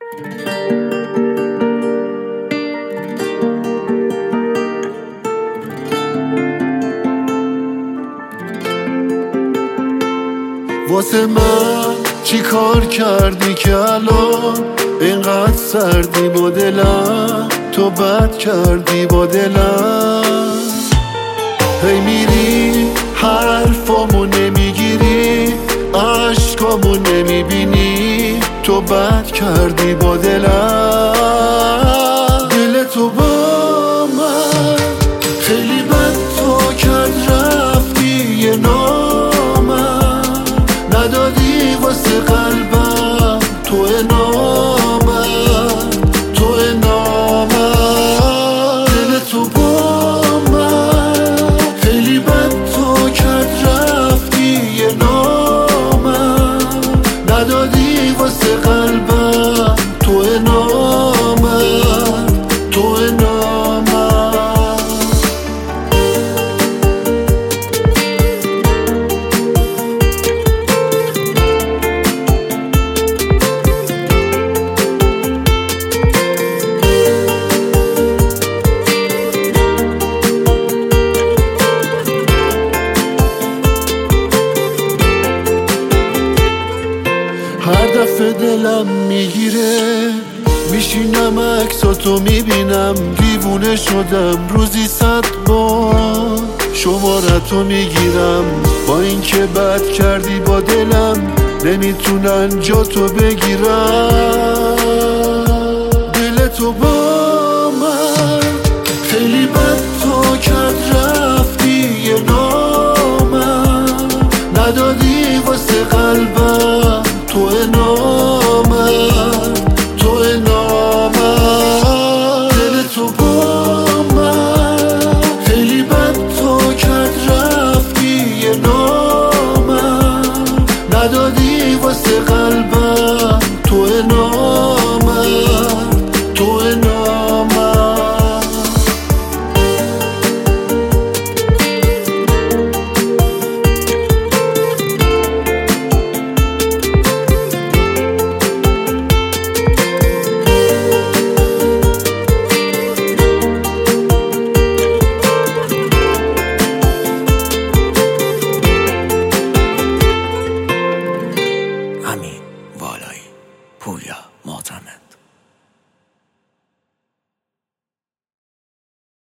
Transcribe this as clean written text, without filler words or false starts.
واسه من چی کار کردی که الان اینقدر سردی با دلم؟ تو بد کردی با دلم. هی میری حرفامو نمیگیری، عشقامو نمیبینی، تو بد کردی با دلم. دل تو با من خیلی بد تو کرد، رفتی یه نامم ندادی واسه قلبم، تو نامم، تو نامم. دل تو با من خیلی بد تو کرد، رفتی یه نامم ندادی واسه قلبم، تو نامم، تو نامم. هر دفعه دلم میگیره میشینم عکساتو میبینم، دیوونه شدم روزی 100 بار شمارتو میگیرم. با اینکه بد کردی با دلم نمیتونن جاتو بگیرم. دل تو با من خیلی بد تو کرد، رفتی یه نامم ندادی واسه قلبم، تو نامم، تو نامم. دل تو با من خیلی بد تو کرد، رفتی یه نامم ندادی واسه قلبم،